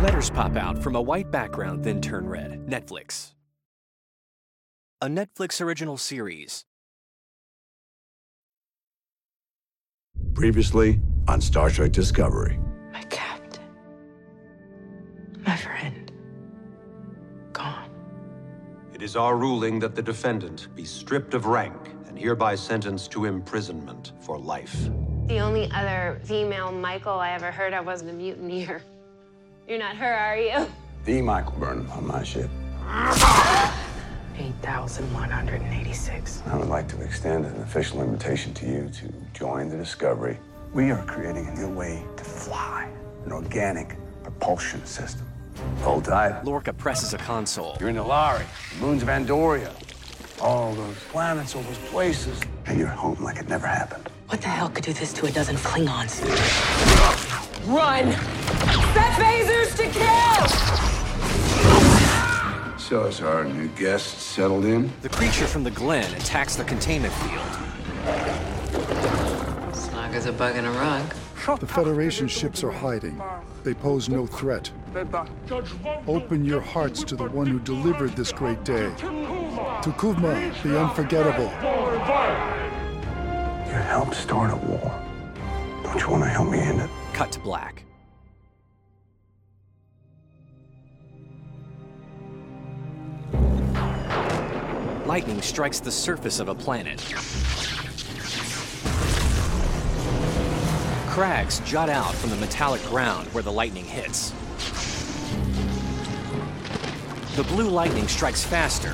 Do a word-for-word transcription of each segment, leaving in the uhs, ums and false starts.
Letters pop out from a white background, then turn red. Netflix. A Netflix original series. Previously on Star Trek Discovery. My captain. My friend. Gone. It is our ruling that the defendant be stripped of rank and hereby sentenced to imprisonment for life. The only other female Michael I ever heard of wasn't a mutineer. You're not her, are you? The Michael Burnham on my ship. eight thousand one hundred eighty-six. I would like to extend an official invitation to you to join the Discovery. We are creating a new way to fly, an organic propulsion system. Hold tight. Lorca presses a console. You're in the Lari, the moons of Andoria, all those planets, all those places, and you're home like it never happened. What the hell could do this to a dozen Klingons? Run! Set phasers to kill! So as our new guests settled in? The creature from the Glen attacks the containment field. Snug as a bug in a rug. The Federation ships are hiding. They pose no threat. Open your hearts to the one who delivered this great day. To Kuvma, the unforgettable. You helped start a war. Don't you want to help me end it? Cut to black. Lightning strikes the surface of a planet. Crags jut out from the metallic ground where the lightning hits. The blue lightning strikes faster.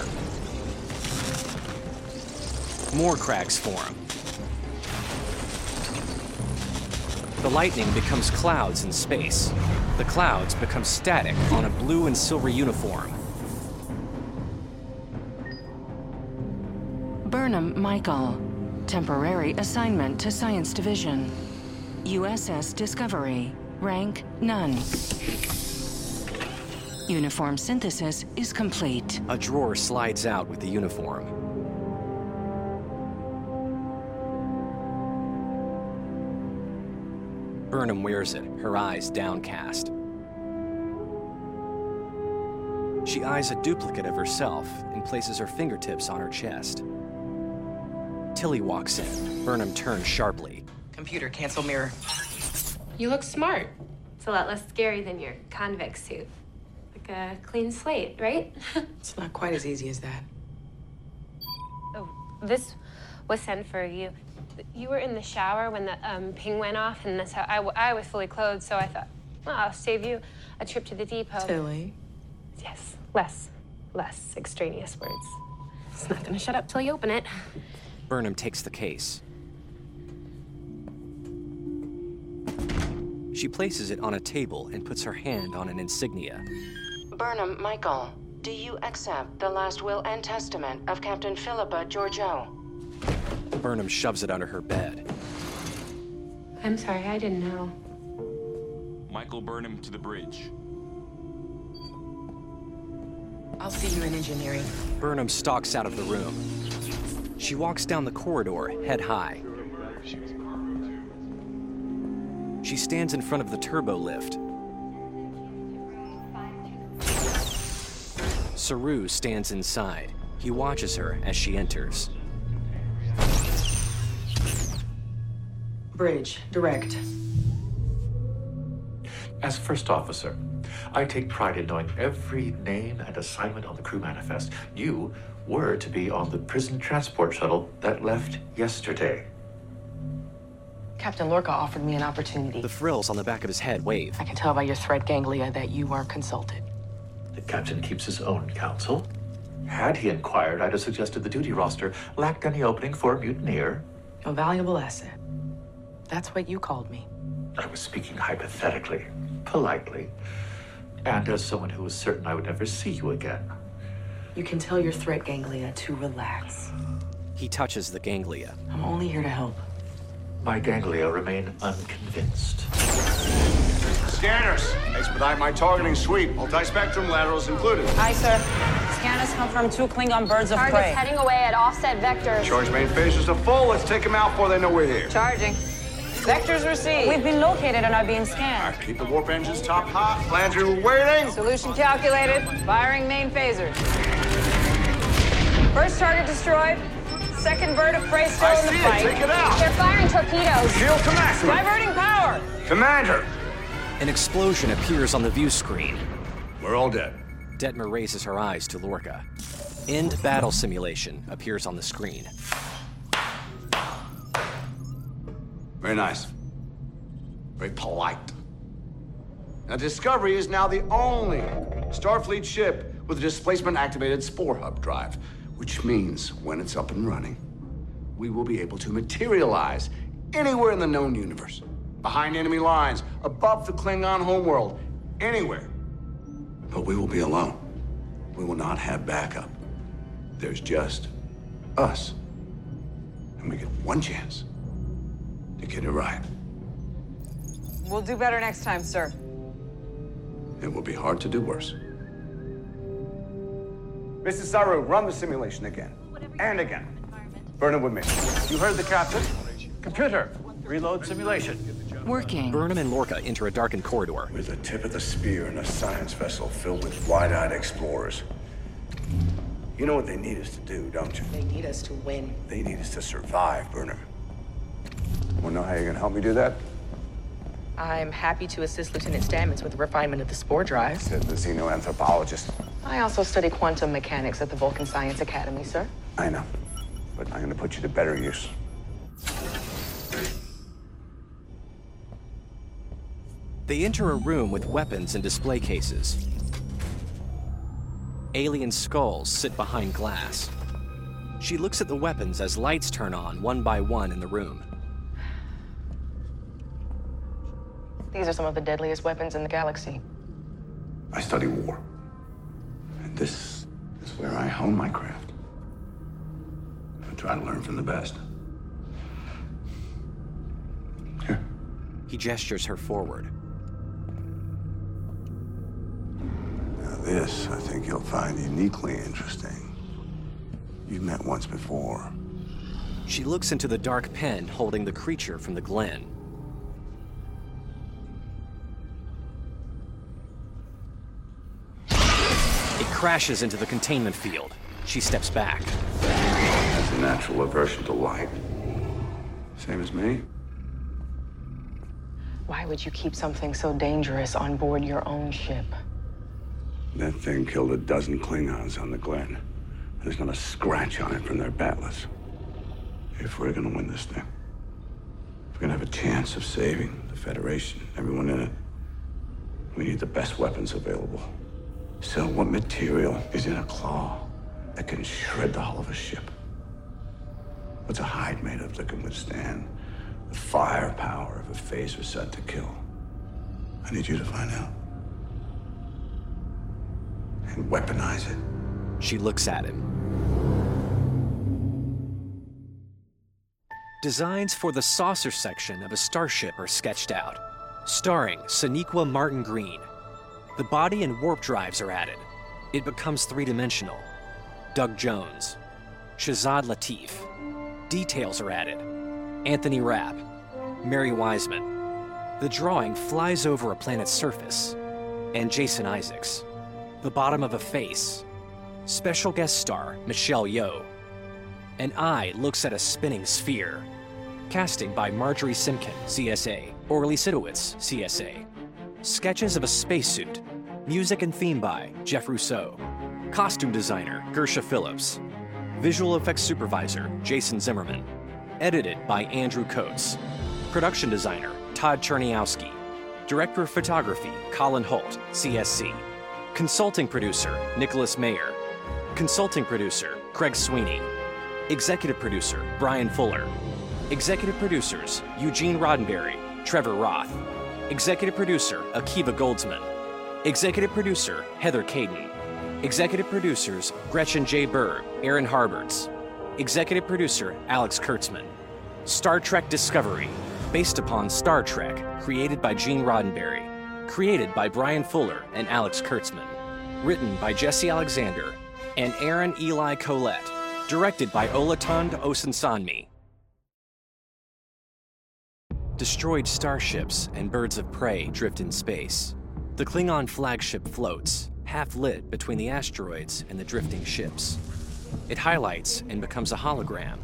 More crags form. The lightning becomes clouds in space. The clouds become static on a blue and silver uniform. Burnham, Michael. Temporary assignment to Science Division. U S S Discovery. Rank, none. Uniform synthesis is complete. A drawer slides out with the uniform. Burnham wears it, her eyes downcast. She eyes a duplicate of herself and places her fingertips on her chest. Tilly walks in. Burnham turns sharply. Computer, cancel mirror. You look smart. It's a lot less scary than your convict suit. Like a clean slate, right? It's not quite as easy as that. Oh, this was sent for you. You were in the shower when the um, ping went off, and that's how I, w I was fully clothed, so I thought, well, I'll save you a trip to the depot. Tilly. Yes, less, less extraneous words. It's not gonna shut up till you open it. Burnham takes the case. She places it on a table and puts her hand on an insignia. Burnham, Michael. Do you accept the last will and testament of Captain Philippa Georgiou? Burnham shoves it under her bed. I'm sorry, I didn't know. Michael Burnham to the bridge. I'll see you in engineering. Burnham stalks out of the room. She walks down the corridor, head high. She stands in front of the turbo lift. Saru stands inside. He watches her as she enters. Bridge, direct. As first officer, I take pride in knowing every name and assignment on the crew manifest. You were to be on the prison transport shuttle that left yesterday. Captain Lorca offered me an opportunity. The frills on the back of his head wave. I can tell by your threat ganglia that you weren't consulted. The captain keeps his own counsel. Had he inquired, I'd have suggested the duty roster lacked any opening for a mutineer. A valuable asset. That's what you called me. I was speaking hypothetically, politely, and as someone who was certain I would never see you again. You can tell your threat ganglia to relax. He touches the ganglia. I'm only here to help. My ganglia remain unconvinced. Scanners, expedite my targeting sweep. Multi-spectrum laterals included. Aye, sir. Scanners confirm two Klingon birds of Target's prey. heading away at offset vectors. Charge main phasers to full. Let's take them out before they know we're here. Charging. Vectors received. We've been located and are being scanned. Right, keep the warp engines top hot. Flanger waiting. Solution calculated. Firing main phasers. First target destroyed. Second bird of prey still I in the see fight. it. Take it out. They're firing torpedoes. Shield to maximum. Diverting power. Commander. An explosion appears on the view screen. We're all dead. Detmer raises her eyes to Lorca. End battle simulation appears on the screen. Very nice. Very polite. Now, Discovery is now the only Starfleet ship with a displacement-activated Spore Hub drive, which means when it's up and running, we will be able to materialize anywhere in the known universe. Behind enemy lines, above the Klingon homeworld, anywhere. But we will be alone. We will not have backup. There's just us. And we get one chance to get it right. We'll do better next time, sir. It will be hard to do worse. Mister Saru, run the simulation again. And again. Burnham with me. You heard the captain. Computer, reload simulation. Working. Burnham and Lorca enter a darkened corridor. We're the tip of the spear in a science vessel filled with wide-eyed explorers. You know what they need us to do, don't you? They need us to win. They need us to survive, Burnham. Wanna know how you're gonna help me do that? I'm happy to assist Lieutenant Stamets with the refinement of the spore drives. Said the xenoanthropologist. I also study quantum mechanics at the Vulcan Science Academy, sir. I know, but I'm gonna put you to better use. They enter a room with weapons and display cases. Alien skulls sit behind glass. She looks at the weapons as lights turn on one by one in the room. These are some of the deadliest weapons in the galaxy. I study war. And this is where I hone my craft. I try to learn from the best. Here. He gestures her forward. Now this, I think you'll find uniquely interesting. You've met once before. She looks into the dark pen holding the creature from the Glen. It crashes into the containment field. She steps back. Has a natural aversion to light. Same as me. Why would you keep something so dangerous on board your own ship? That thing killed a dozen Klingons on the Glen. There's not a scratch on it from their batless. If we're gonna win this thing, if we're gonna have a chance of saving the Federation, everyone in it, we need the best weapons available. So what material is in a claw that can shred the hull of a ship? What's a hide made of that can withstand the firepower of a phaser set to kill? I need you to find out. And weaponize it. She looks at him. Designs for the saucer section of a starship are sketched out, starring Sonequa Martin Green. The body and warp drives are added. It becomes three-dimensional. Doug Jones. Shazad Latif. Details are added. Anthony Rapp. Mary Wiseman. The drawing flies over a planet's surface. And Jason Isaacs. The bottom of a face. Special guest star Michelle Yeoh. An eye looks at a spinning sphere. Casting by Marjorie Simkin, C S A. Orly Sidowitz, C S A. Sketches of a spacesuit. Music and theme by Jeff Rousseau. Costume designer Gersha Phillips. Visual effects supervisor Jason Zimmerman. Edited by Andrew Coates. Production designer Todd Cherniowski. Director of photography Colin Holt, C S C. Consulting producer Nicholas Mayer. Consulting producer Craig Sweeney. Executive producer Brian Fuller. Executive producers Eugene Roddenberry, Trevor Roth. Executive producer Akiva Goldsman. Executive producer Heather Caden. Executive producers Gretchen J. Berg, Aaron Harberts. Executive producer Alex Kurtzman. Star Trek Discovery, based upon Star Trek, created by Gene Roddenberry. Created by Brian Fuller and Alex Kurtzman. Written by Jesse Alexander and Aaron Eli Colette. Directed by Olatunde Osunsanmi. Destroyed starships and birds of prey drift in space. The Klingon flagship floats, half lit between the asteroids and the drifting ships. It highlights and becomes a hologram.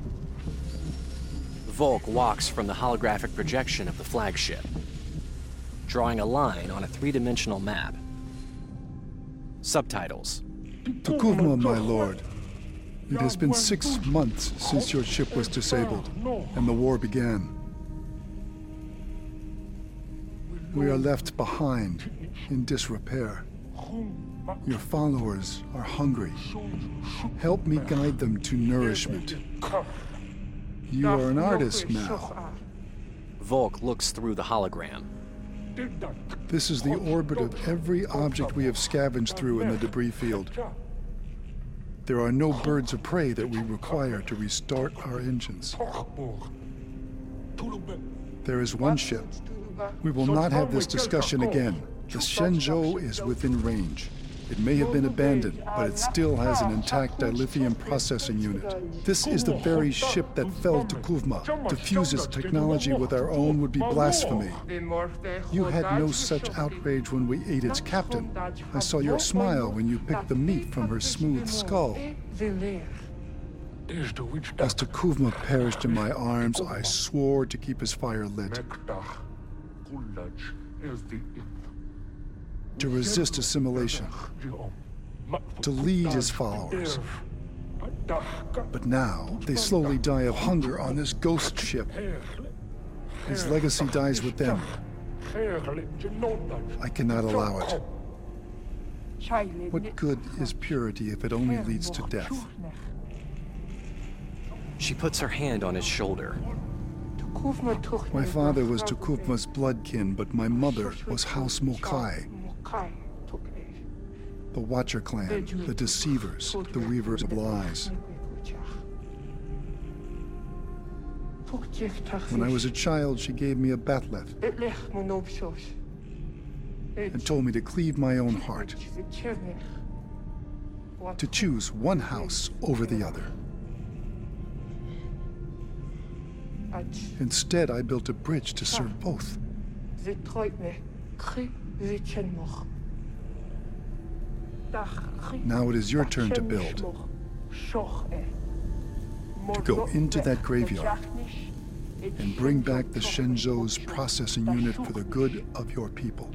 Volk walks from the holographic projection of the flagship, drawing a line on a three-dimensional map. Subtitles. T'Kuvma, my lord. It has been six months since your ship was disabled, and the war began. We are left behind, in disrepair. Your followers are hungry. Help me guide them to nourishment. You are an artist now. Volk looks through the hologram. This is the orbit of every object we have scavenged through in the debris field. There are no birds of prey that we require to restart our engines. There is one ship. We will not have this discussion again. The Shenzhou is within range. It may have been abandoned, but it still has an intact dilithium processing unit. This is the very ship that felled T'Kuvma. To fuse its technology with our own would be blasphemy. You had no such outrage when we ate its captain. I saw your smile when you picked the meat from her smooth skull. As T'Kuvma perished in my arms, I swore to keep his fire lit. To resist assimilation, to lead his followers. But now, they slowly die of hunger on this ghost ship. His legacy dies with them. I cannot allow it. What good is purity if it only leads to death? She puts her hand on his shoulder. My father was T'Kuvma's bloodkin, but my mother was House Mokai. The Watcher clan, the Deceivers, the Weavers of Lies. When I was a child, she gave me a bat'leth and told me to cleave my own heart, to choose one house over the other. Instead, I built a bridge to serve both. Now it is your turn to build. To go into that graveyard and bring back the Shenzhou's processing unit for the good of your people.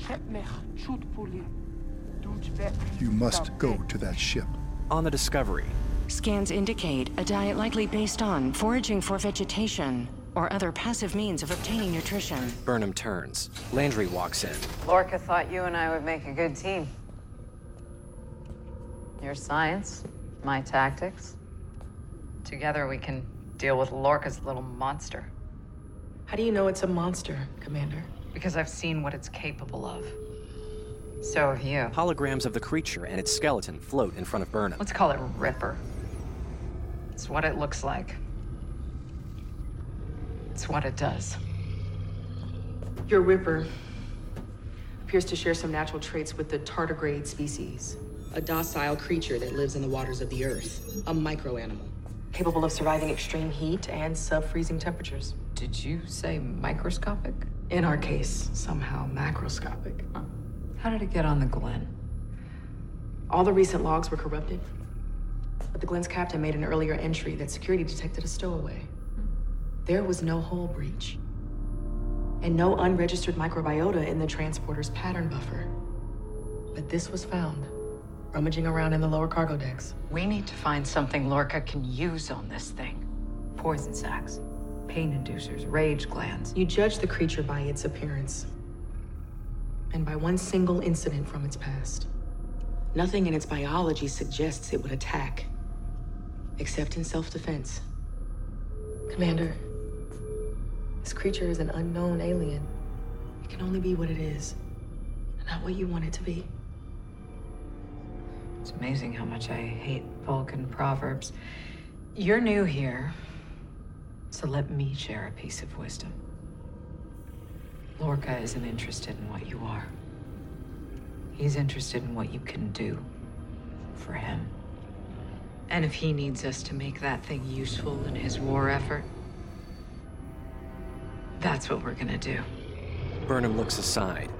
You must go to that ship. On the Discovery. Scans indicate a diet likely based on foraging for vegetation or other passive means of obtaining nutrition. Burnham turns. Landry walks in. Lorca thought you and I would make a good team. Your science, my tactics. Together we can deal with Lorca's little monster. How do you know it's a monster, Commander? Because I've seen what it's capable of. So have you. Holograms of the creature and its skeleton float in front of Burnham. Let's call it Ripper. It's what it looks like. It's what it does. Your Ripper appears to share some natural traits with the tardigrade species, a docile creature that lives in the waters of the Earth, a microanimal, capable of surviving extreme heat and sub-freezing temperatures. Did you say microscopic? In our case, somehow macroscopic. Huh. How did it get on the Glen? All the recent logs were corrupted, but the Glen's captain made an earlier entry that security detected a stowaway. There was no hull breach, and no unregistered microbiota in the transporter's pattern buffer. But this was found, rummaging around in the lower cargo decks. We need to find something Lorca can use on this thing. Poison sacs, pain inducers, rage glands. You judge the creature by its appearance, and by one single incident from its past. Nothing in its biology suggests it would attack, except in self-defense. Commander, this creature is an unknown alien. It can only be what it is, not what you want it to be. It's amazing how much I hate Vulcan proverbs. You're new here, so let me share a piece of wisdom. Lorca isn't interested in what you are. He's interested in what you can do for him. And if he needs us to make that thing useful in his war effort, That's what we're gonna do. Burnham looks aside.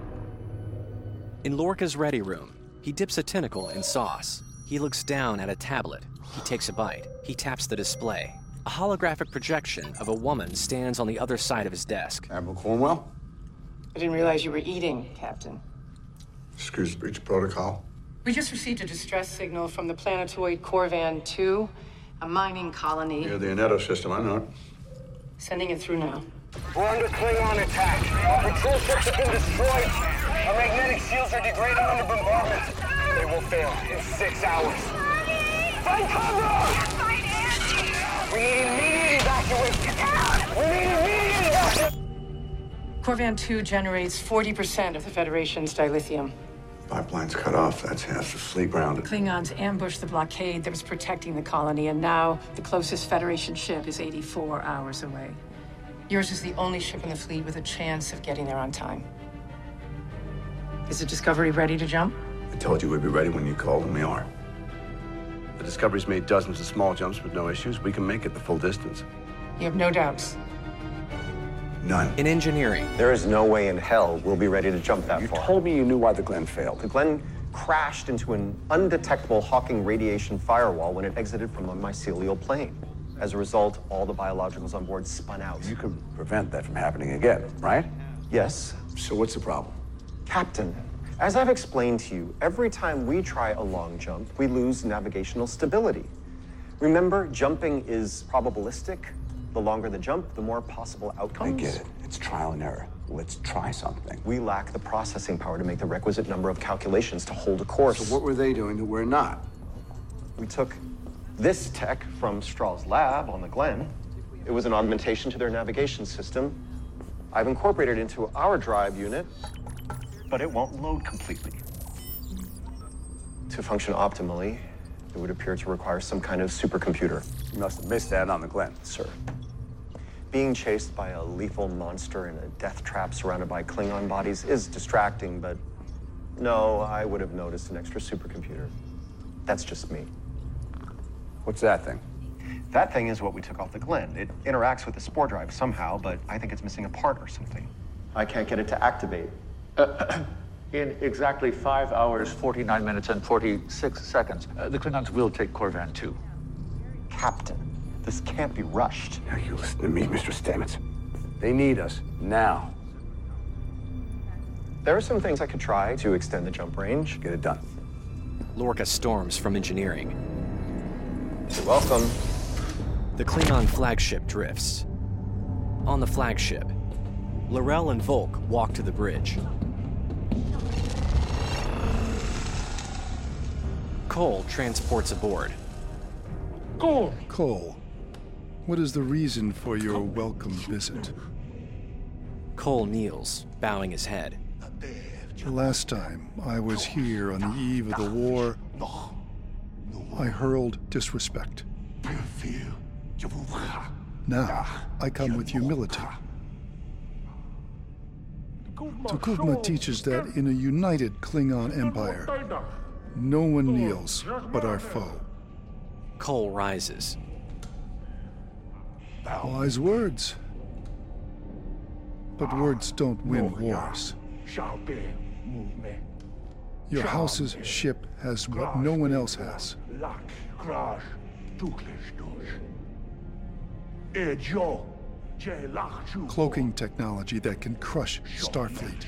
In Lorca's ready room, he dips a tentacle in sauce. He looks down at a tablet. He takes a bite. He taps the display. A holographic projection of a woman stands on the other side of his desk. Admiral Cornwell? I didn't realize you were eating, Captain. Excuse breach of protocol. We just received a distress signal from the planetoid Corvan two, a mining colony. Near the Ineto system, I know it. Sending it through now. We're under Klingon attack. Our patrol ships have been destroyed. Our magnetic shields are degrading under bombardment. They will fail in six hours. Find cover! We need immediate evacuation! We need immediate evacuation! Corvan two generates forty percent of the Federation's dilithium. Pipeline's cut off. That's half the fleet grounded. Klingons ambushed the blockade that was protecting the colony, and now the closest Federation ship is eighty-four hours away. Yours is the only ship in the fleet with a chance of getting there on time. Is the Discovery ready to jump? I told you we'd be ready when you called, and we are. The Discovery's made dozens of small jumps with no issues. We can make it the full distance. You have no doubts. None. In engineering, there is no way in hell we'll be ready to jump that you far. You told me you knew why the Glenn failed. The Glenn crashed into an undetectable Hawking radiation firewall when it exited from a mycelial plane. As a result, all the biologicals on board spun out. You could prevent that from happening again, right? Yes. So what's the problem? Captain, as I've explained to you, every time we try a long jump, we lose navigational stability. Remember, jumping is probabilistic. The longer the jump, the more possible outcomes. I get it. It's trial and error. Let's try something. We lack the processing power to make the requisite number of calculations to hold a course. So what were they doing that we're not? We took this tech from Strahl's lab on the Glenn. It was an augmentation to their navigation system. I've incorporated it into our drive unit, but it won't load completely. To function optimally, it would appear to require some kind of supercomputer. You must have missed that on the Glenn. Sir. Being chased by a lethal monster in a death trap surrounded by Klingon bodies is distracting, but no, I would have noticed an extra supercomputer. That's just me. What's that thing? That thing is what we took off the Glenn. It interacts with the spore drive somehow, but I think it's missing a part or something. I can't get it to activate. Uh, in exactly five hours, forty-nine minutes, and forty-six seconds, uh, the Klingons will take Corvan two. Captain, this can't be rushed. Now you listen to me, Mister Stamets. They need us now. There are some things I could try to extend the jump range. Get it done. Lorca storms from engineering. You're welcome. The Klingon flagship drifts. On the flagship, L'Rell and Volk walk to the bridge. Cole transports aboard. Cole! Cole, what is the reason for your welcome visit? Cole kneels, bowing his head. The last time I was here on the eve of the war, I hurled disrespect. Now, I come with humility. T'Kuvma teaches that in a united Klingon Empire, no one kneels but our foe. Cole rises. Wise words. But words don't win wars. Your house's ship has what no one else has. Cloaking technology that can crush Starfleet.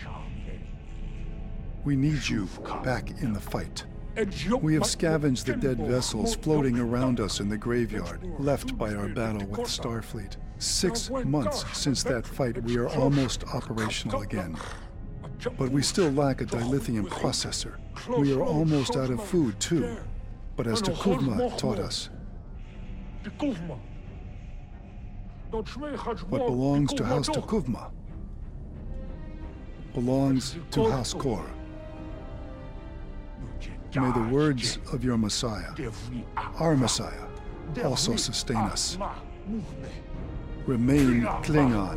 We need you back in the fight. We have scavenged the dead vessels floating around us in the graveyard, left by our battle with Starfleet. Six months since that fight, we are almost operational again. But we still lack a dilithium processor. We are almost out of food, too. But as T'Kuvma taught us, what belongs to House T'Kuvma belongs to House Kor. May the words of your Messiah, our Messiah, also sustain us. Remain Klingon.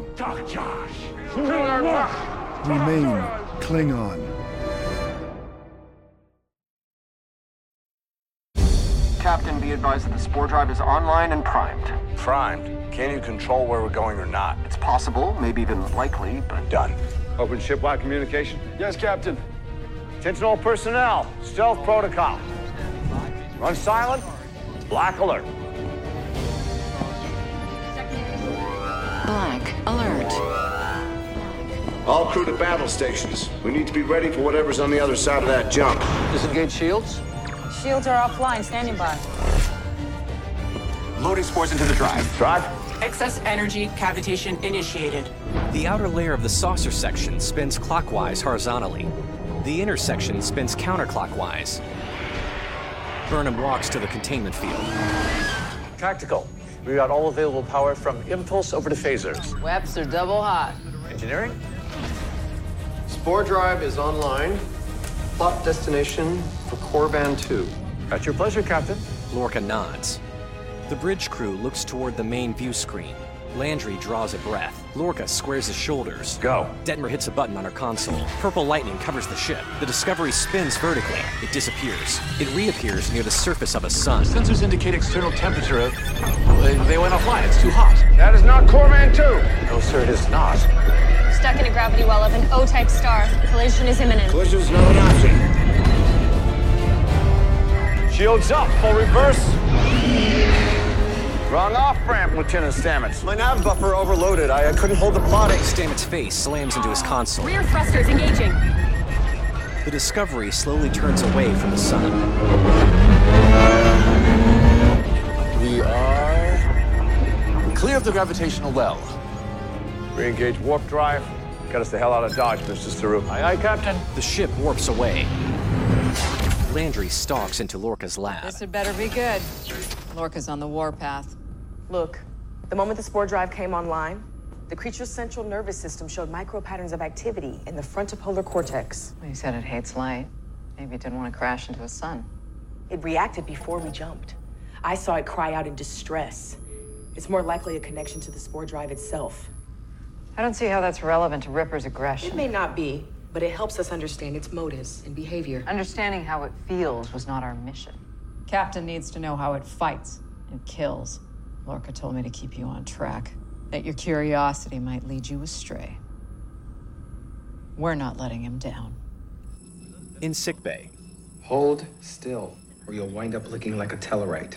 Remain Klingon. Captain, be advised that the spore drive is online and primed. Primed? Can you control where we're going or not? It's possible, maybe even likely, but... Done. Open shipwide communication? Yes, Captain. Attention all personnel. Stealth protocol. Run silent. Black alert. Black alert. All crew to battle stations. We need to be ready for whatever's on the other side of that jump. Disengage shields. Shields are offline, standing by. Loading spores into the drive. Drive. Excess energy cavitation initiated. The outer layer of the saucer section spins clockwise horizontally. The inner section spins counterclockwise. Burnham walks to the containment field. Tactical. We got all available power from impulse over to phasers. Webs are double hot. Engineering? Spore drive is online. Plot destination for Korban two. At your pleasure, Captain. Lorca nods. The bridge crew looks toward the main view screen. Landry draws a breath. Lorca squares his shoulders. Go. Detmer hits a button on her console. Purple lightning covers the ship. The Discovery spins vertically. It disappears. It reappears near the surface of a sun. Sensors indicate external temperature. They, they went offline. It's too hot. That is not Korban two. No, sir, it is not. Stuck in a gravity well of an O-type star. Collision is imminent. Collision's not an option. Shields up. Full reverse. Wrong off-ramp, Lieutenant Stamets. My nav buffer overloaded. I, I couldn't hold the plotting. Stamets' face slams into his console. Rear thrusters engaging. The Discovery slowly turns away from the sun. We are clear of the gravitational well. Re-engage warp drive. Get us the hell out of Dodge, Mister Saru. Aye, aye, Captain. The ship warps away. Landry stalks into Lorca's lab. This had better be good. Lorca's on the warpath. Look, the moment the spore drive came online, the creature's central nervous system showed micro patterns of activity in the frontopolar cortex. Well, you said it hates light. Maybe it didn't want to crash into a sun. It reacted before we jumped. I saw it cry out in distress. It's more likely a connection to the spore drive itself. I don't see how that's relevant to Ripper's aggression. It may not be, but it helps us understand its motives and behavior. Understanding how it feels was not our mission. Captain needs to know how it fights and kills. Lorca told me to keep you on track, that your curiosity might lead you astray. We're not letting him down. In sickbay. Hold still, or you'll wind up looking like a Tellarite.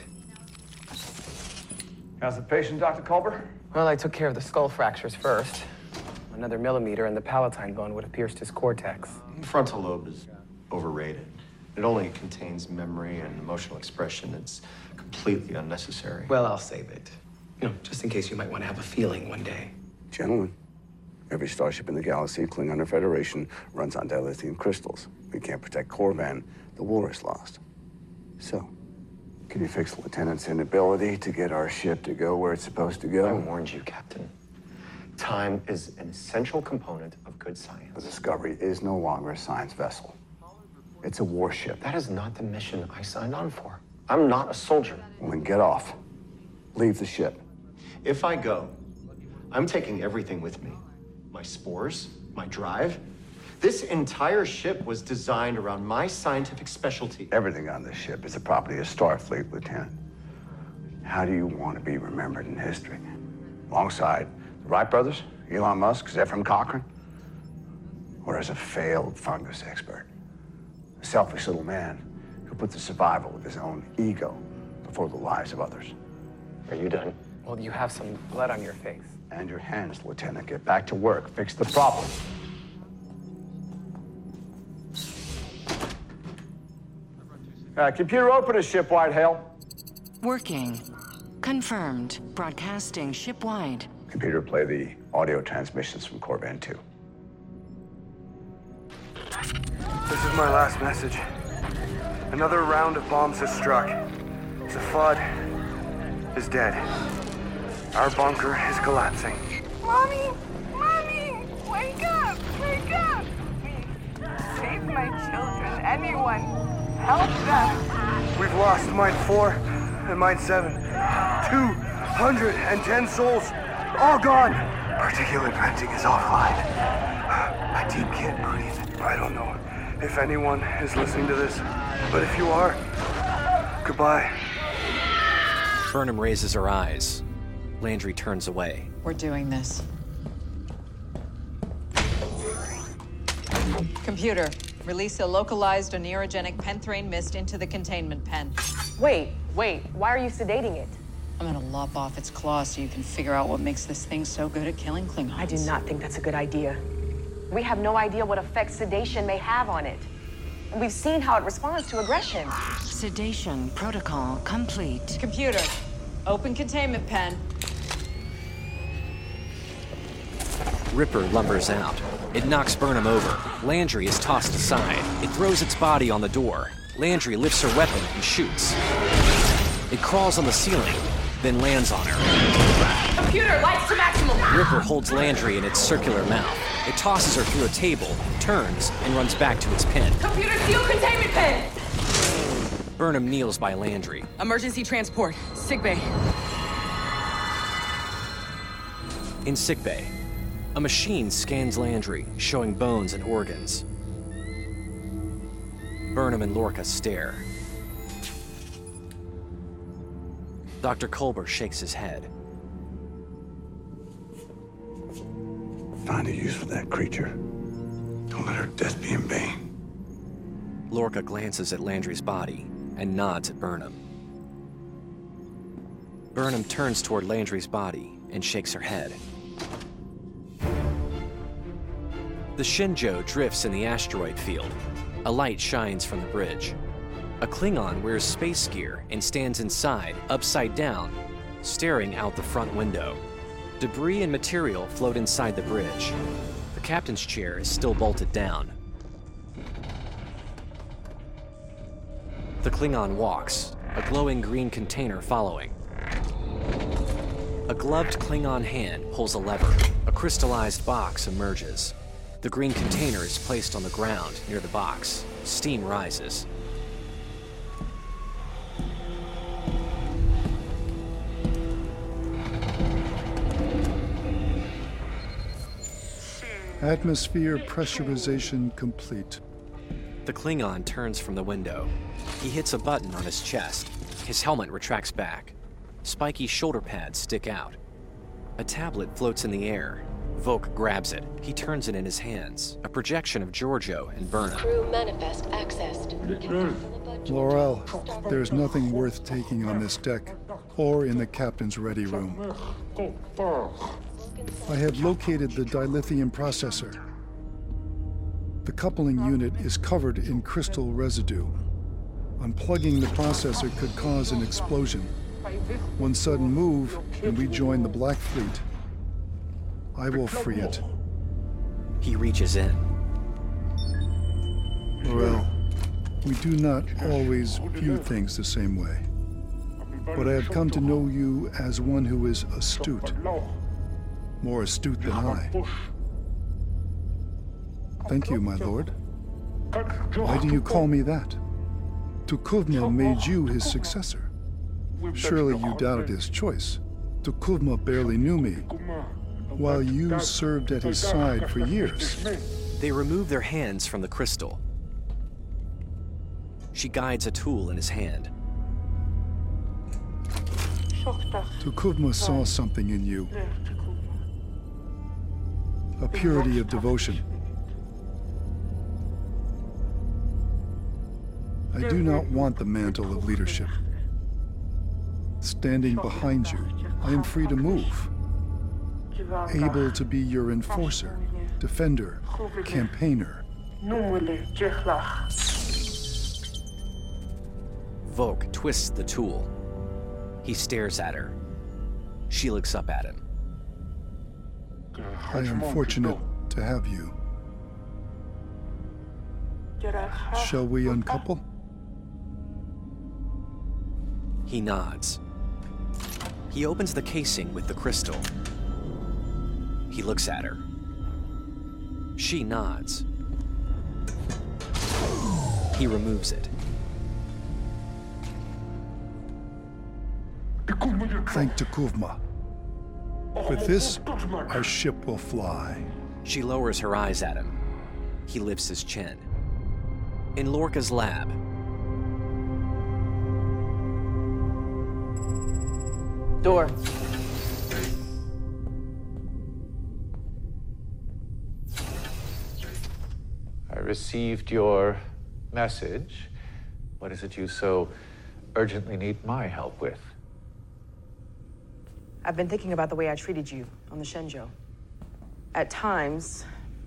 How's the patient, Doctor Culber? Well, I took care of the skull fractures first. Another millimeter and the palatine bone would have pierced his cortex. The frontal lobe is overrated. It only contains memory and emotional expression. It's completely unnecessary. Well, I'll save it. You know, just in case you might want to have a feeling one day. Gentlemen, every starship in the galaxy, Klingon or Federation, runs on dilithium crystals. We can't protect Korban. The war is lost. So, can you fix the Lieutenant's inability to get our ship to go where it's supposed to go? I warned you, Captain. Time is an essential component of good science. The Discovery is no longer a science vessel. It's a warship. That is not the mission I signed on for. I'm not a soldier. Well, then get off. Leave the ship. If I go, I'm taking everything with me. My spores, my drive. This entire ship was designed around my scientific specialty. Everything on this ship is the property of Starfleet, Lieutenant. How do you want to be remembered in history? Alongside the Wright brothers, Elon Musk, Zefram Cochrane? Or as a failed fungus expert? A selfish little man who put the survival of his own ego before the lives of others. Are you done? Well, you have some blood on your face. And your hands, Lieutenant. Get back to work. Fix the problem. Uh, computer open a shipwide, Hale. Working. Confirmed. Broadcasting shipwide. Computer, play the audio transmissions from Korban two. This is my last message. Another round of bombs has struck. Zafad is dead. Our bunker is collapsing. Mommy! Mommy! Wake up! Wake up! Please, save my children. Anyone, help them. We've lost Mine four and Mine seven. two hundred ten souls, all gone. Particulate venting is offline. My team can't breathe. I don't know if anyone is listening to this, but if you are, goodbye. Burnham raises her eyes. Landry turns away. We're doing this. Computer, release a localized oneirogenic penthrane mist into the containment pen. Wait, wait, why are you sedating it? I'm gonna lop off its claws so you can figure out what makes this thing so good at killing Klingons. I do not think that's a good idea. We have no idea what effect sedation may have on it. And we've seen how it responds to aggression. Sedation protocol complete. Computer, open containment pen. Ripper lumbers out. It knocks Burnham over. Landry is tossed aside. It throws its body on the door. Landry lifts her weapon and shoots. It crawls on the ceiling, then lands on her. Computer, lights to maximum! Ripper holds Landry in its circular mouth. It tosses her through a table, turns, and runs back to its pen. Computer, seal containment pen! Burnham kneels by Landry. Emergency transport. Sickbay. In sickbay, a machine scans Landry, showing bones and organs. Burnham and Lorca stare. Doctor Culber shakes his head. Find a use for that creature. Don't let her death be in vain. Lorca glances at Landry's body and nods at Burnham. Burnham turns toward Landry's body and shakes her head. The Shenzhou drifts in the asteroid field. A light shines from the bridge. A Klingon wears space gear and stands inside, upside down, staring out the front window. Debris and material float inside the bridge. The captain's chair is still bolted down. The Klingon walks, a glowing green container following. A gloved Klingon hand pulls a lever. A crystallized box emerges. The green container is placed on the ground near the box. Steam rises. Atmosphere pressurization complete. The Klingon turns from the window. He hits a button on his chest. His helmet retracts back. Spiky shoulder pads stick out. A tablet floats in the air. Voq grabs it. He turns it in his hands. A projection of Giorgio and Burnham. Crew manifest accessed. L'Orelle, there's nothing worth taking on this deck, or in the captain's ready room. I have located the dilithium processor. The coupling unit is covered in crystal residue. Unplugging the processor could cause an explosion. One sudden move, and we join the Black Fleet. I will free it. He reaches in. L'Orelle, we do not always view things the same way. But I have come to know you as one who is astute. More astute than I. Thank you, my lord. Why do you call me that? Tukuvma made you his successor. Surely you doubted his choice. Tukuvma barely knew me, while you served at his side for years. They remove their hands from the crystal. She guides a tool in his hand. Tukuvma saw something in you. A purity of devotion. I do not want the mantle of leadership. Standing behind you, I am free to move. Able to be your enforcer, defender, campaigner. Voq twists the tool. He stares at her. She looks up at him. I am fortunate to have you. Shall we uncouple? He nods. He opens the casing with the crystal. He looks at her. She nods. He removes it. Thank Tukuvma. With this, our ship will fly. She lowers her eyes at him. He lifts his chin. In Lorca's lab, Door. I received your message. What is it you so urgently need my help with? I've been thinking about the way I treated you on the Shenzhou. At times,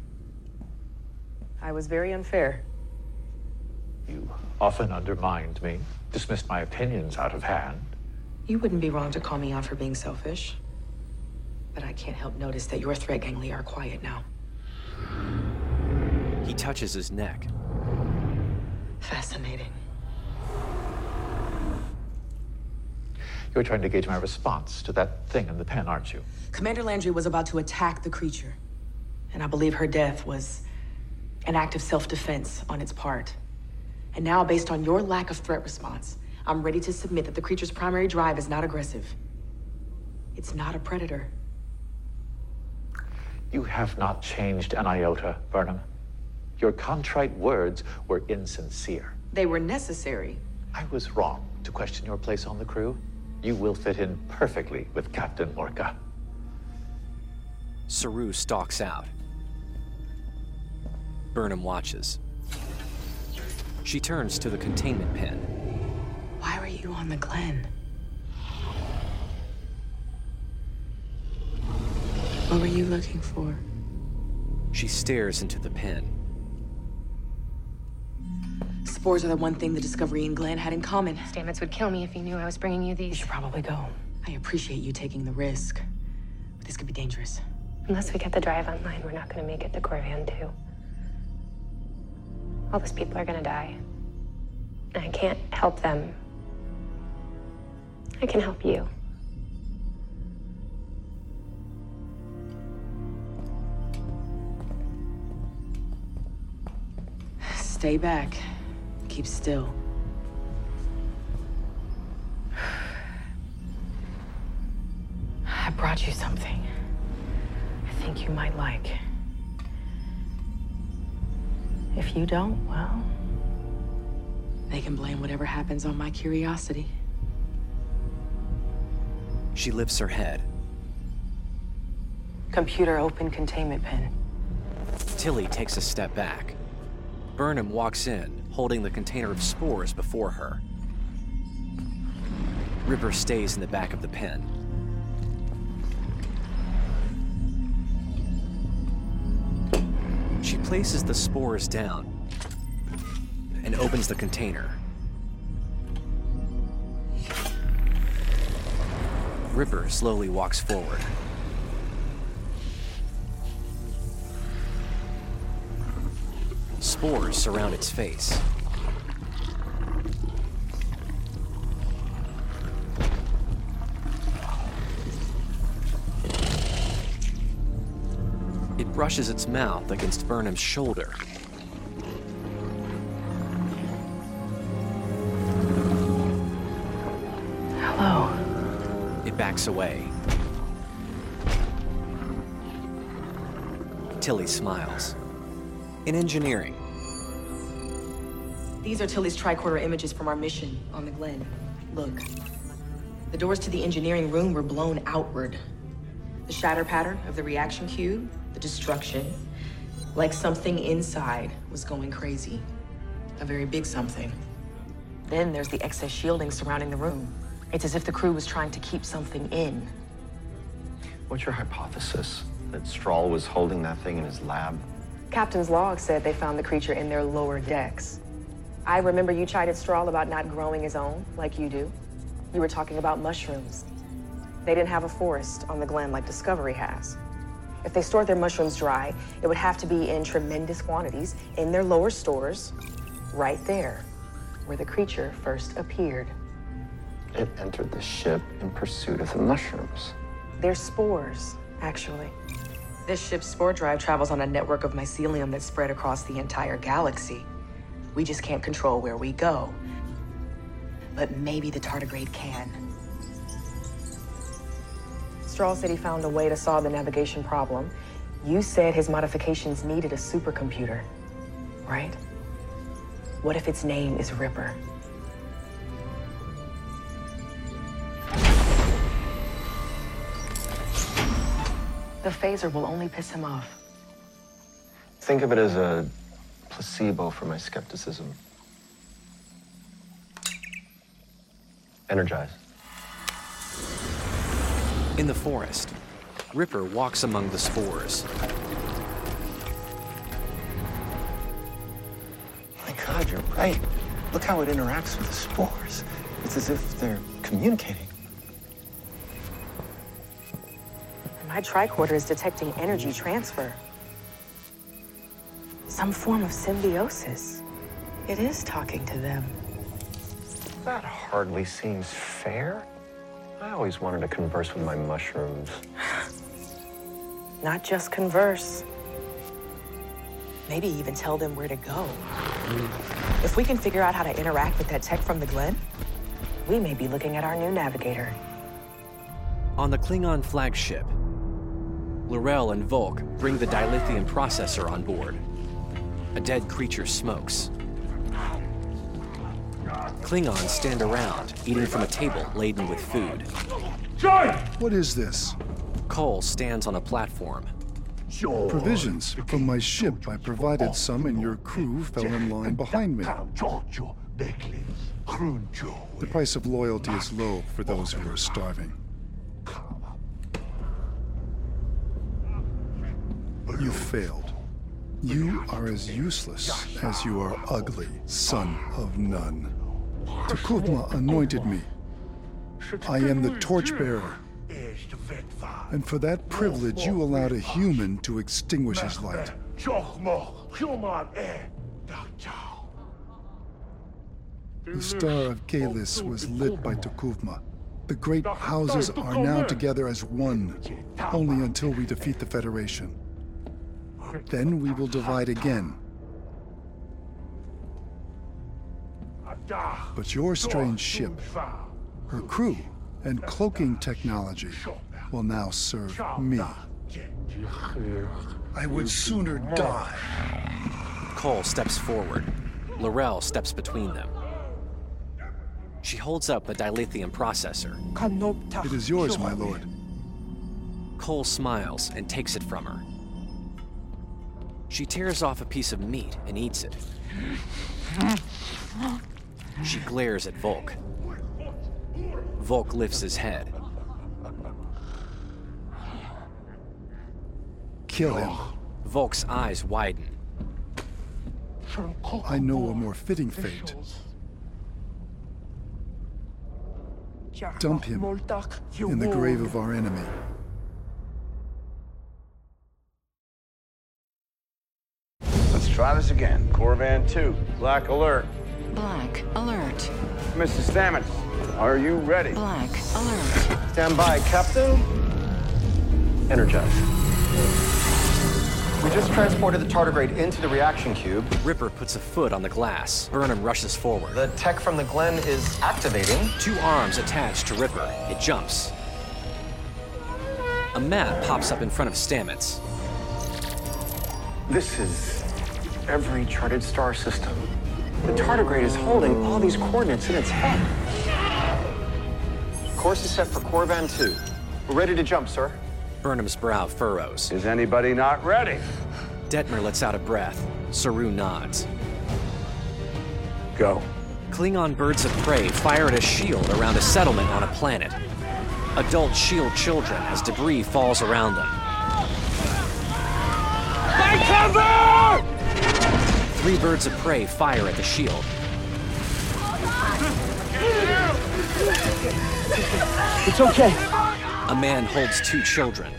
I was very unfair. You often undermined me, dismissed my opinions out of hand. You wouldn't be wrong to call me out for being selfish. But I can't help notice that your threat ganglia are quiet now. He touches his neck. Fascinating. You're trying to gauge my response to that thing in the pen, aren't you? Commander Landry was about to attack the creature. And I believe her death was an act of self-defense on its part. And now, based on your lack of threat response, I'm ready to submit that the creature's primary drive is not aggressive. It's not a predator. You have not changed an iota, Burnham. Your contrite words were insincere. They were necessary. I was wrong to question your place on the crew. You will fit in perfectly with Captain Orca. Saru stalks out. Burnham watches. She turns to the containment pen. Why were you on the Glen? What were you looking for? She stares into the pen. Spores are the one thing the Discovery and Glenn had in common. Stamets would kill me if he knew I was bringing you these. You should probably go. I appreciate you taking the risk, but this could be dangerous. Unless we get the drive online, we're not going to make it to Corvan two. All those people are going to die. And I can't help them. I can help you. Stay back. Keep still. I brought you something I think you might like. If you don't, well, they can blame whatever happens on my curiosity. She lifts her head. Computer open containment pen. Tilly takes a step back. Burnham walks in, holding the container of spores before her. Ripper stays in the back of the pen. She places the spores down and opens the container. Ripper slowly walks forward. Spores surround its face. It brushes its mouth against Burnham's shoulder. Hello. It backs away. Tilly smiles. In engineering. These are Tilly's tricorder images from our mission on the Glen. Look. The doors to the engineering room were blown outward. The shatter pattern of the reaction cube, the destruction, like something inside was going crazy. A very big something. Then there's the excess shielding surrounding the room. It's as if the crew was trying to keep something in. What's your hypothesis? That Strahl was holding that thing in his lab? Captain's log said they found the creature in their lower decks. I remember you chided Strahl about not growing his own, like you do. You were talking about mushrooms. They didn't have a forest on the Glen like Discovery has. If they stored their mushrooms dry, it would have to be in tremendous quantities in their lower stores, right there, where the creature first appeared. It entered the ship in pursuit of the mushrooms. They're spores, actually. This ship's spore drive travels on a network of mycelium that's spread across the entire galaxy. We just can't control where we go. But maybe the tardigrade can. Strahl said he found a way to solve the navigation problem. You said his modifications needed a supercomputer, right? What if its name is Ripper? The phaser will only piss him off. Think of it as a placebo for my skepticism. Energize. In the forest, Ripper walks among the spores. My God, you're right. Look how it interacts with the spores. It's as if they're communicating. My tricorder is detecting energy transfer. Some form of symbiosis. It is talking to them. That hardly seems fair. I always wanted to converse with my mushrooms. Not just converse. Maybe even tell them where to go. If we can figure out how to interact with that tech from the Glen, we may be looking at our new navigator. On the Klingon flagship, L'Rell and Volk bring the dilithium processor on board. A dead creature smokes. Klingons stand around, eating from a table laden with food. What is this? Cole stands on a platform. Provisions. From my ship, I provided some, and your crew fell in line behind me. The price of loyalty is low for those who are starving. You failed. You are as useless as you are ugly, son of none. T'Kuvma anointed me. I am the torchbearer. And for that privilege, you allowed a human to extinguish his light. The Star of Kalis was lit by T'Kuvma. The great houses are now together as one, only until we defeat the Federation. Then we will divide again. But your strange ship, her crew, and cloaking technology will now serve me. I would sooner die. Cole steps forward. L'Rell steps between them. She holds up the dilithium processor. It is yours, my lord. Cole smiles and takes it from her. She tears off a piece of meat and eats it. She glares at Volk. Volk lifts his head. Kill him. Volk's eyes widen. I know a more fitting fate. Dump him in the grave of our enemy. Let's try this again. Corvan two, Black Alert. Black Alert. Missus Stamets, are you ready? Black Alert. Stand by, Captain. Energize. We just transported the tardigrade into the reaction cube. Ripper puts a foot on the glass. Burnham rushes forward. The tech from the Glen is activating. Two arms attached to Ripper. It jumps. A map pops up in front of Stamets. This is every charted star system. The tardigrade is holding all these coordinates in its head. Course is set for Corvan two. We're ready to jump, sir. Burnham's brow furrows. Is anybody not ready? Detmer lets out a breath. Saru nods. Go. Klingon birds of prey fire at a shield around a settlement on a planet. Adults shield children as debris falls around them. Find cover! Three birds of prey fire at the shield. It's okay. A man holds two children.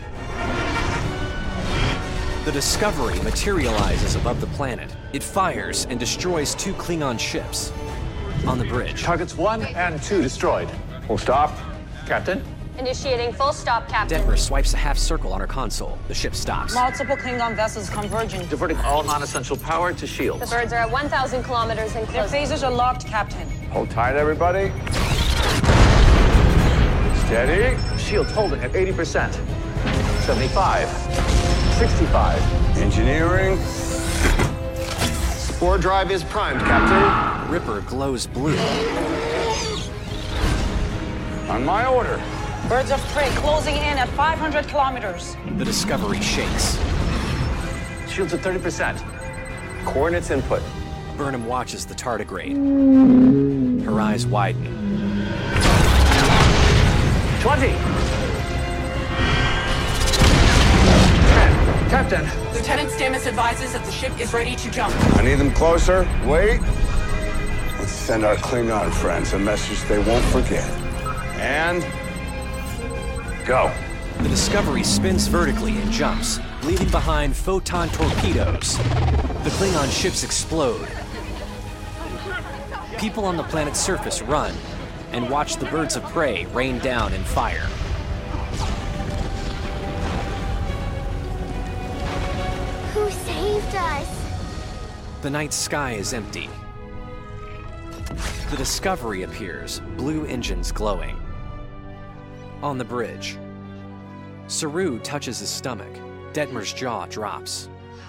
The Discovery materializes above the planet. It fires and destroys two Klingon ships. On the bridge. Targets one and two destroyed. We'll stop. Captain? Initiating full stop, Captain. Detmer swipes a half circle on her console. The ship stops. Multiple Klingon vessels converging. Diverting all non-essential power to shields. The birds are at one thousand kilometers and Their closing. phasers are locked, Captain. Hold tight, everybody. Steady. Shields holding at eighty percent. seventy-five. sixty-five. Engineering. Spore drive is primed, Captain. Ripper glows blue. On my order. Birds of prey closing in at five hundred kilometers. The Discovery shakes. Shields at thirty percent. Coordinates input. Burnham watches the tardigrade. Her eyes widen. twenty. ten. Captain. Lieutenant Stamets advises that the ship is ready to jump. I need them closer. Wait. Let's send our Klingon friends a message they won't forget. And... go. The Discovery spins vertically and jumps, leaving behind photon torpedoes. The Klingon ships explode. People on the planet's surface run and watch the birds of prey rain down in fire. Who saved us? The night sky is empty. The Discovery appears, blue engines glowing. On the bridge, Saru touches his stomach. Detmer's jaw drops.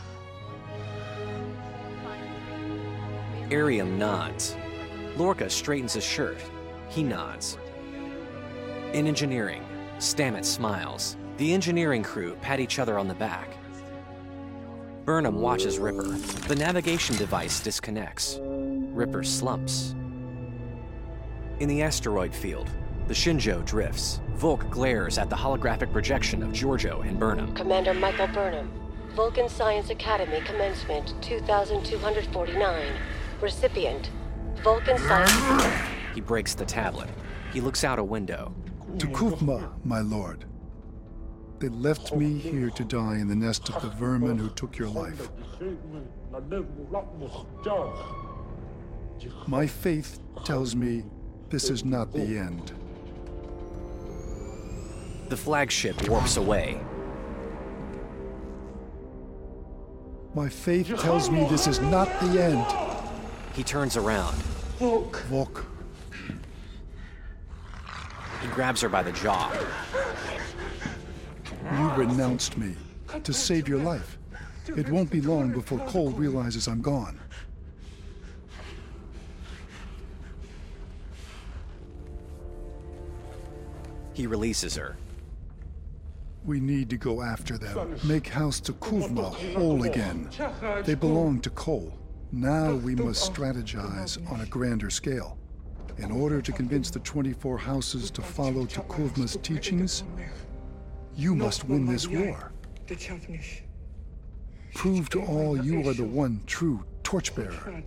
Airiam nods. Lorca straightens his shirt. He nods. In engineering, Stamets smiles. The engineering crew pat each other on the back. Burnham watches Ripper. The navigation device disconnects. Ripper slumps. In the asteroid field, the Shenzhou drifts. Volk glares at the holographic projection of Giorgio and Burnham. Commander Michael Burnham, Vulcan Science Academy commencement two thousand two hundred forty-nine. Recipient, Vulcan Science... He breaks the tablet. He looks out a window. To Kuvma, my lord. They left me here to die in the nest of the vermin who took your life. My faith tells me this is not the end. The flagship warps away. My faith tells me this is not the end. He turns around. Volk. Volk. He grabs her by the jaw. You renounced me to save your life. It won't be long before Cole realizes I'm gone. He releases her. We need to go after them. Make House T'Kuvma whole again. They belong to Cole. Now we must strategize on a grander scale. In order to convince the twenty-four houses to follow T'Kuvma's teachings, you must win this war. Prove to all you are the one true torchbearer.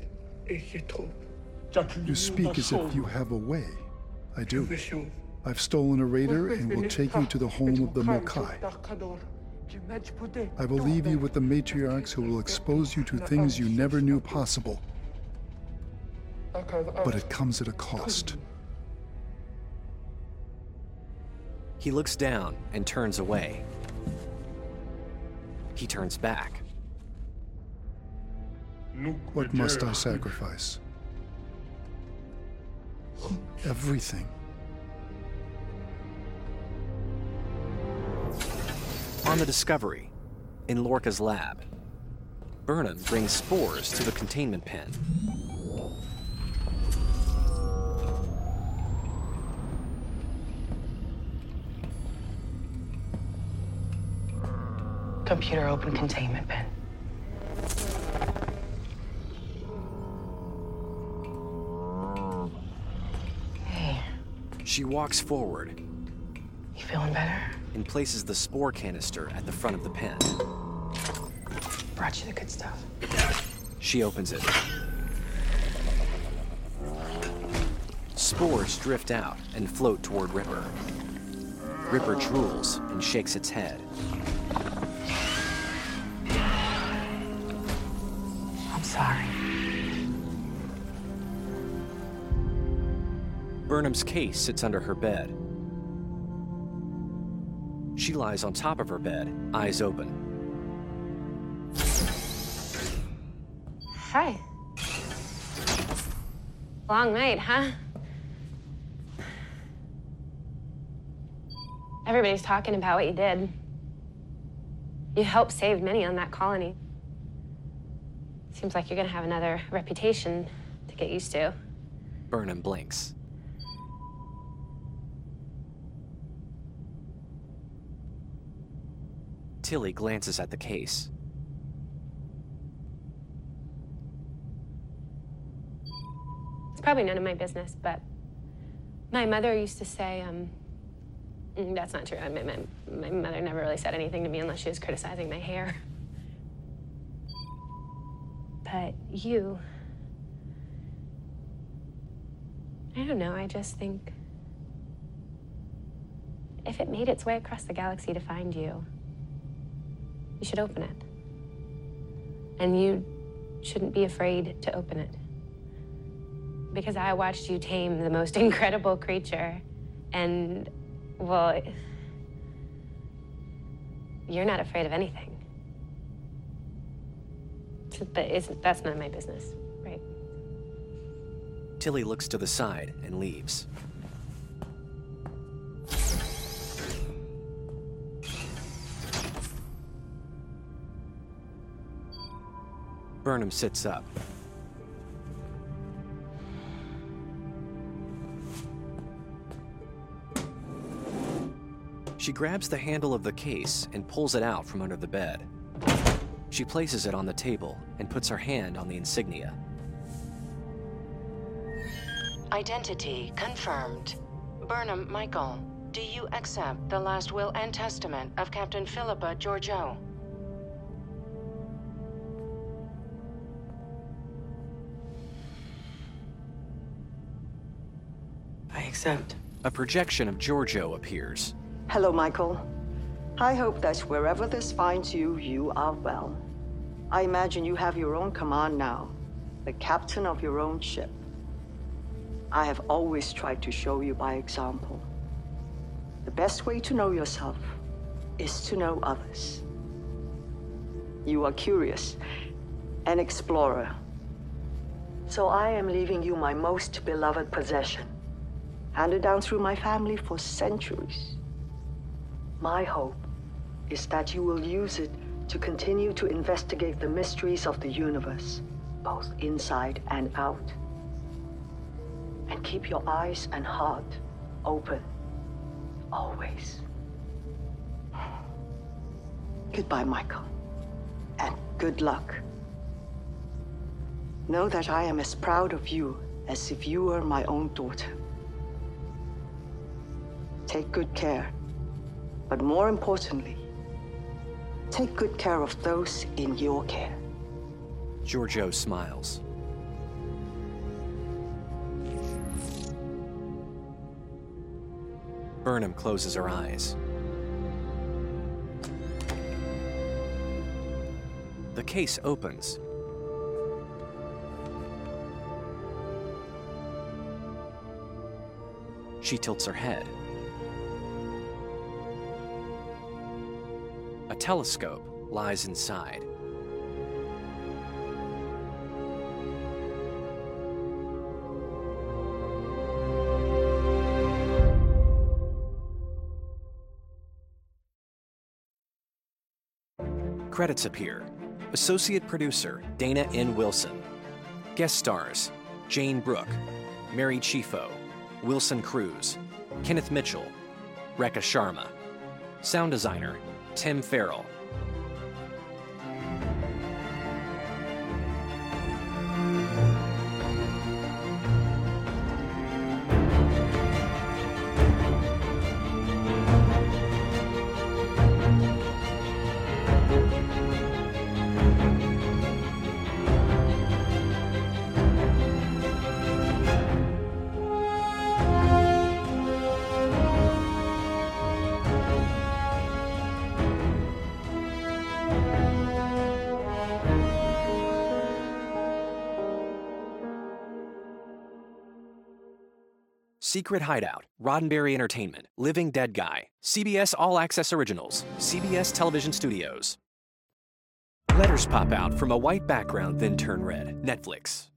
You speak as if you have a way. I do. I've stolen a raider and will take you to the home of the Mokai. I will leave you with the matriarchs who will expose you to things you never knew possible. But it comes at a cost. He looks down and turns away. He turns back. What must I sacrifice? Everything. On the Discovery, in Lorca's lab, Burnham brings spores to the containment pen. Computer open containment pen. Hey. She walks forward. You feeling better? And places the spore canister at the front of the pen. Brought you the good stuff. She opens it. Spores drift out and float toward Ripper. Ripper drools and shakes its head. I'm sorry. Burnham's case sits under her bed. She lies on top of her bed, eyes open. Hi. Long night, huh? Everybody's talking about what you did. You helped save many on that colony. Seems like you're gonna have another reputation to get used to. Burnham blinks. Tilly glances at the case. It's probably none of my business, but my mother used to say, um, mm, that's not true. I mean, my, my mother never really said anything to me unless she was criticizing my hair. But you, I don't know, I just think if it made its way across the galaxy to find you, you should open it. And you shouldn't be afraid to open it. Because I watched you tame the most incredible creature, and, well, you're not afraid of anything. But it's, that's not my business, right? Tilly looks to the side and leaves. Burnham sits up. She grabs the handle of the case and pulls it out from under the bed. She places it on the table and puts her hand on the insignia. Identity confirmed. Burnham Michael, do you accept the last will and testament of Captain Philippa Georgiou? I accept. A projection of Georgiou appears. Hello, Michael. I hope that wherever this finds you, you are well. I imagine you have your own command now, the captain of your own ship. I have always tried to show you by example. The best way to know yourself is to know others. You are curious, an explorer. So I am leaving you my most beloved possession, handed down through my family for centuries. My hope is that you will use it to continue to investigate the mysteries of the universe, both inside and out. And keep your eyes and heart open, always. Goodbye, Michael, and good luck. Know that I am as proud of you as if you were my own daughter. Take good care, but more importantly, take good care of those in your care. Georgiou smiles. Burnham closes her eyes. The case opens. She tilts her head. A telescope lies inside. Credits appear. Associate producer, Dana N. Wilson. Guest stars, Jane Brooke, Mary Chieffo, Wilson Cruz, Kenneth Mitchell, Rekha Sharma. Sound designer, Tim Farrell. Secret Hideout, Roddenberry Entertainment, Living Dead Guy, C B S All Access Originals, C B S Television Studios. Letters pop out from a white background, then turn red. Netflix.